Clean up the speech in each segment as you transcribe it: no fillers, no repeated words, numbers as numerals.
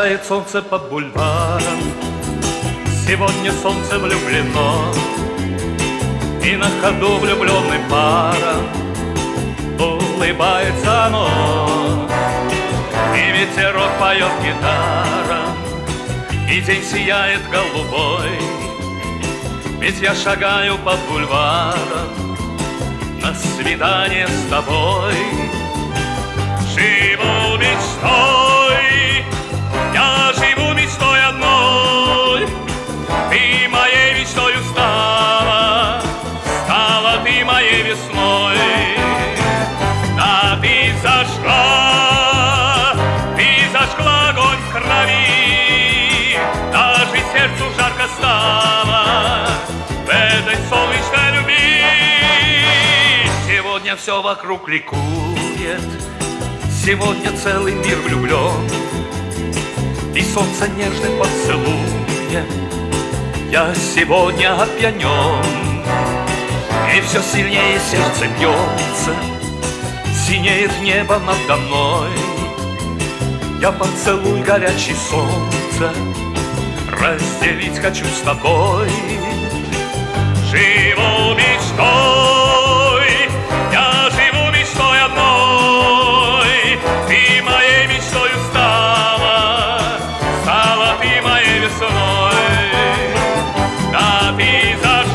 Шагает солнце по бульварам, сегодня солнце влюблено, и на ходу влюбленным парам улыбается оно. И ветерок поет гитарам, и день сияет голубой, ведь я шагаю по бульварам на свидание с тобой. Живу мечтой, я живу мечтой одной. Ты моей мечтою стала, стала ты моей весной. Да ты зажгла огонь в крови, даже сердцу жарко стало в этой солнечной любви. Сегодня все вокруг ликует, сегодня целый мир влюблен, и солнце нежным поцелуем я сегодня опьянен. И все сильнее сердце бьется, синеет небо надо мной. Я поцелуй горячий солнце разделить хочу с тобой. Живу мечтой, я живу мечтой одной. Ты моей мечтою стала, стала ты моей весной. Да ты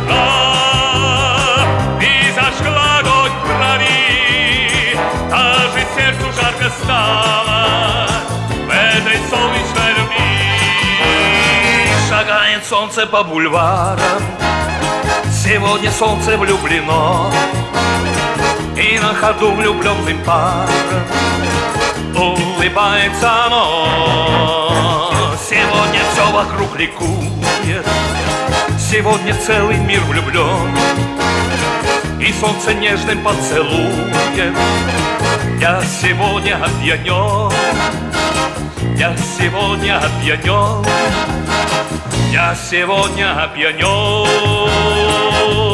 зажгла огонь в крови, даже сердцу жарко стало в этой солнечной любви. Шагает солнце по бульварам, сегодня солнце влюблено, и на ходу влюбленным парам улыбается оно. Сегодня все вокруг ликует, сегодня целый мир влюблен, и солнце нежным поцелуем я сегодня опьянен. Я сегодня опьянен, я сегодня опьянен.